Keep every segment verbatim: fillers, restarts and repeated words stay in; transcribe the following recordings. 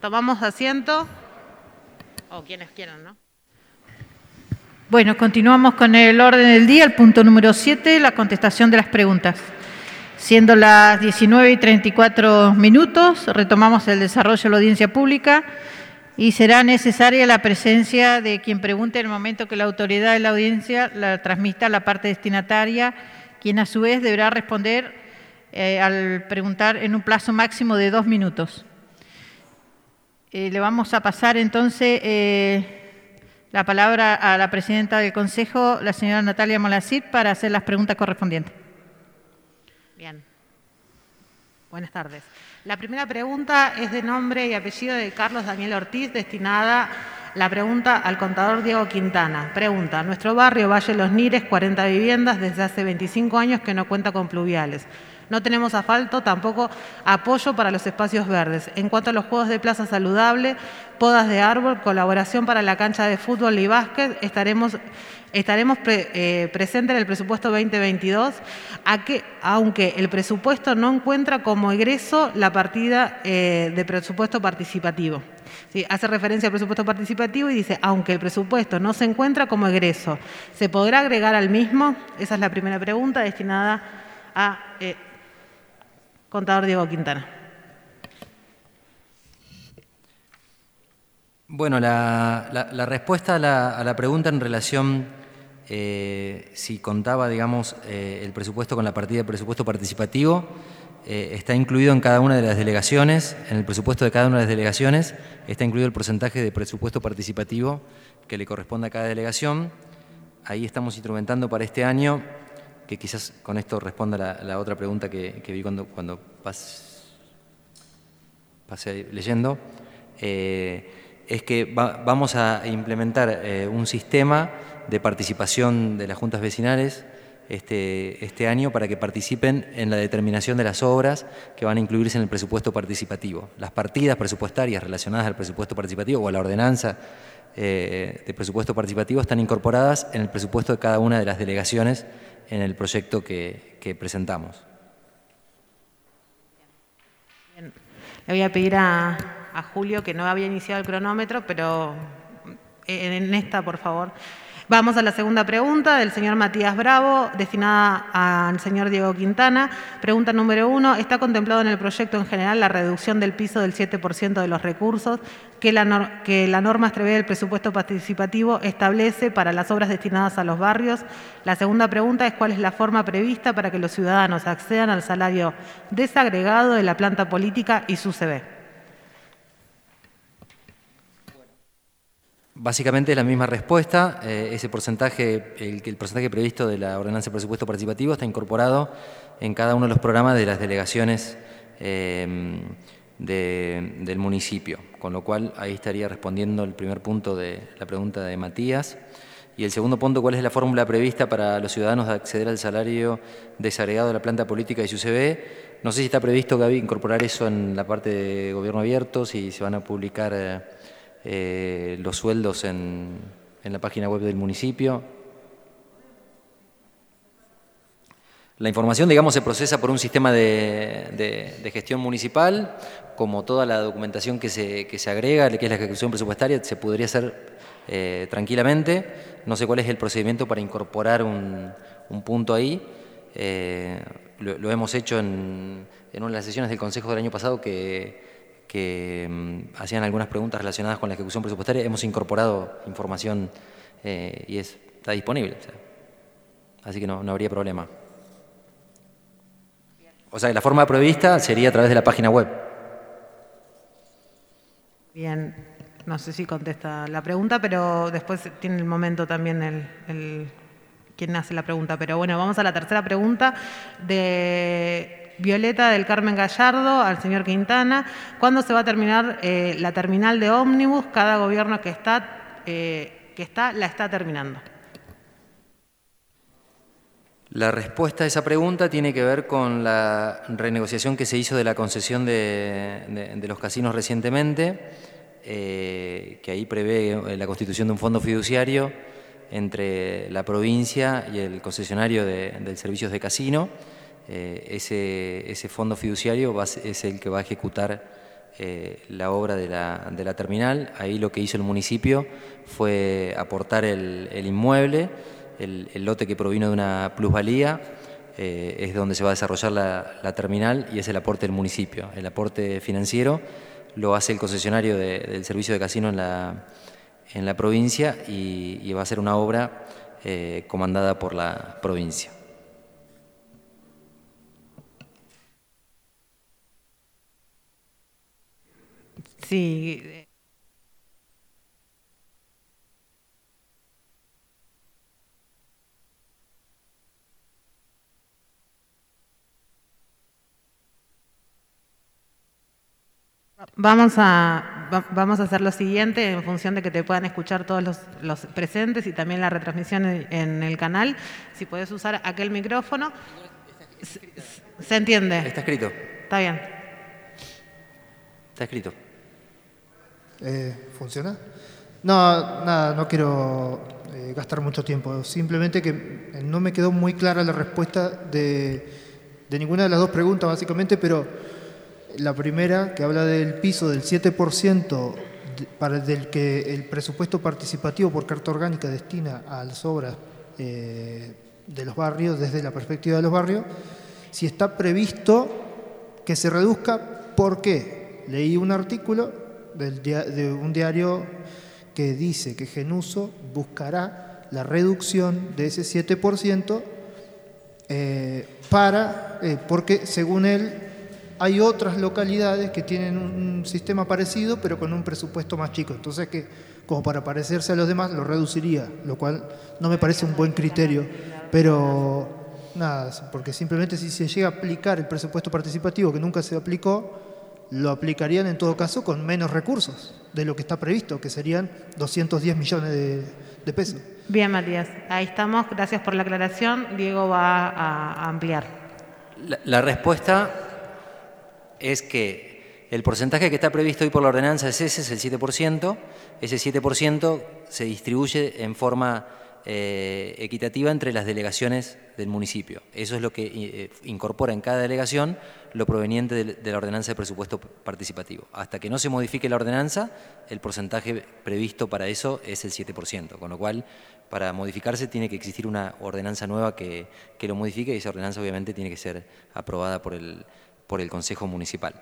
Tomamos asiento, o quienes quieran, ¿no? Bueno, continuamos con el orden del día, el punto número siete, la contestación de las preguntas. Siendo las diecinueve y treinta y cuatro minutos, retomamos el desarrollo de la audiencia pública y será necesaria la presencia de quien pregunte en el momento que la autoridad de la audiencia la transmita a la parte destinataria, quien a su vez deberá responder eh, al preguntar en un plazo máximo de dos minutos. Eh, le vamos a pasar entonces eh, la palabra a la presidenta del Consejo, la señora Natalia Molacid, para hacer las preguntas correspondientes. Bien. Buenas tardes. La primera pregunta es de nombre y apellido de Carlos Daniel Ortiz, destinada la pregunta al contador Diego Quintana. Pregunta: nuestro barrio Valle Los Nires, cuarenta viviendas, desde hace veinticinco años que no cuenta con pluviales. No tenemos asfalto, tampoco apoyo para los espacios verdes. En cuanto a los juegos de plaza saludable, podas de árbol, colaboración para la cancha de fútbol y básquet, estaremos, estaremos pre, eh, presentes en el presupuesto veinte veintidós, a que, aunque el presupuesto no encuentra como egreso la partida eh, de presupuesto participativo. Sí, hace referencia al presupuesto participativo y dice, aunque el presupuesto no se encuentra como egreso, ¿se podrá agregar al mismo? Esa es la primera pregunta destinada a eh, contador Diego Quintana. Bueno, la, la, la respuesta a la, a la pregunta en relación eh, si contaba, digamos, eh, el presupuesto con la partida de presupuesto participativo, eh, está incluido en cada una de las delegaciones, en el presupuesto de cada una de las delegaciones, está incluido el porcentaje de presupuesto participativo que le corresponde a cada delegación. Ahí estamos instrumentando para este año, que quizás con esto responda la, la otra pregunta que, que vi cuando, cuando pas, pasé leyendo, eh, es que va, vamos a implementar eh, un sistema de participación de las juntas vecinales este, este año para que participen en la determinación de las obras que van a incluirse en el presupuesto participativo. Las partidas presupuestarias relacionadas al presupuesto participativo o a la ordenanza eh, de presupuesto participativo están incorporadas en el presupuesto de cada una de las delegaciones en el proyecto que, que presentamos. Bien. Le voy a pedir a, a Julio, que no había iniciado el cronómetro, pero en, en esta, por favor. Vamos a la segunda pregunta del señor Matías Bravo, destinada al señor Diego Quintana. Pregunta número uno: ¿está contemplado en el proyecto en general la reducción del piso del siete por ciento de los recursos que la, que la norma prevé del presupuesto participativo establece para las obras destinadas a los barrios? La segunda pregunta es: ¿cuál es la forma prevista para que los ciudadanos accedan al salario desagregado de la planta política y su C V? Básicamente la misma respuesta. Eh, ese porcentaje, el, el porcentaje previsto de la ordenanza de presupuesto participativo está incorporado en cada uno de los programas de las delegaciones eh, de, del municipio, con lo cual ahí estaría respondiendo el primer punto de la pregunta de Matías. Y el segundo punto: ¿cuál es la fórmula prevista para los ciudadanos de acceder al salario desagregado de la planta política y su C V? No sé si está previsto, Gaby, incorporar eso en la parte de gobierno abierto, si se van a publicar eh, Eh, los sueldos en, en la página web del municipio. La información, digamos, se procesa por un sistema de, de, de gestión municipal, como toda la documentación que se, que se agrega, que es la ejecución presupuestaria, se podría hacer eh, tranquilamente. No sé cuál es el procedimiento para incorporar un, un punto ahí. Eh, lo, lo hemos hecho en, en una de las sesiones del Consejo del año pasado que que um, hacían algunas preguntas relacionadas con la ejecución presupuestaria. Hemos incorporado información eh, y es, está disponible. O sea, así que no, no habría problema. O sea, la forma prevista sería a través de la página web. Bien, no sé si contesta la pregunta, pero después tiene el momento también el, el quien hace la pregunta. Pero bueno, vamos a la tercera pregunta de Violeta del Carmen Gallardo al señor Quintana. ¿Cuándo se va a terminar eh, la terminal de ómnibus? Cada gobierno que está, eh, que está la está terminando. La respuesta a esa pregunta tiene que ver con la renegociación que se hizo de la concesión de, de, de los casinos recientemente, eh, que ahí prevé la constitución de un fondo fiduciario entre la provincia y el concesionario de, de servicios de casino. Eh, ese, ese fondo fiduciario va, es el que va a ejecutar eh, la obra de la, de la terminal. Ahí lo que hizo el municipio fue aportar el, el inmueble, el, el lote que provino de una plusvalía, eh, es donde se va a desarrollar la, la terminal y es el aporte del municipio. El aporte financiero lo hace el concesionario de, del servicio de casino en la, en la provincia y, y va a ser una obra eh, comandada por la provincia. Sí. Vamos a, va, vamos a hacer lo siguiente en función de que te puedan escuchar todos los, los presentes y también la retransmisión en, en el canal. Si puedes usar aquel micrófono. ¿Se, se entiende? Está escrito. Está bien. Está escrito. Eh, ¿Funciona? No, nada, no quiero eh, gastar mucho tiempo. Simplemente que no me quedó muy clara la respuesta de, de ninguna de las dos preguntas, básicamente, pero la primera, que habla del piso del siete por ciento de, para del que el presupuesto participativo por carta orgánica destina a las obras eh, de los barrios, desde la perspectiva de los barrios, si está previsto que se reduzca, ¿por qué? Leí un artículo del dia, de un diario que dice que Genuso buscará la reducción de ese siete por ciento eh, para, eh, porque según él hay otras localidades que tienen un sistema parecido pero con un presupuesto más chico, entonces que como para parecerse a los demás lo reduciría, lo cual no me parece un buen criterio, pero nada, porque simplemente si se llega a aplicar el presupuesto participativo que nunca se aplicó, lo aplicarían en todo caso con menos recursos de lo que está previsto, que serían doscientos diez millones de, de pesos. Bien, Matías, ahí estamos, gracias por la aclaración. Diego va a ampliar. La, la respuesta es que el porcentaje que está previsto hoy por la ordenanza es ese, es el siete por ciento. Ese siete por ciento se distribuye en forma eh, equitativa entre las delegaciones del municipio. Eso es lo que eh, incorpora en cada delegación lo proveniente de, de la ordenanza de presupuesto participativo. Hasta que no se modifique la ordenanza, el porcentaje previsto para eso es el siete por ciento, con lo cual para modificarse tiene que existir una ordenanza nueva que, que lo modifique y esa ordenanza obviamente tiene que ser aprobada por el por el Consejo Municipal.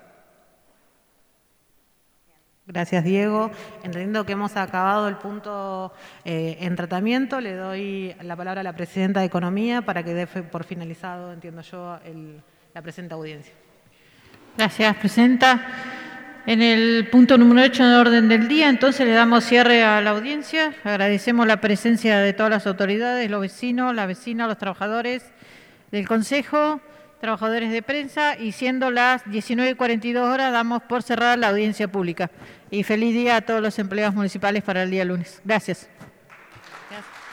Gracias, Diego. Entendiendo que hemos acabado el punto eh, en tratamiento, le doy la palabra a la Presidenta de Economía para que dé por finalizado, entiendo yo, el, la presente audiencia. Gracias, Presidenta. En el punto número ocho en el orden del día, entonces le damos cierre a la audiencia. Agradecemos la presencia de todas las autoridades, los vecinos, las vecinas, los trabajadores del Consejo, trabajadores de prensa, y siendo las diecinueve cuarenta y dos horas damos por cerrada la audiencia pública. Y feliz día a todos los empleados municipales para el día lunes. Gracias. Gracias.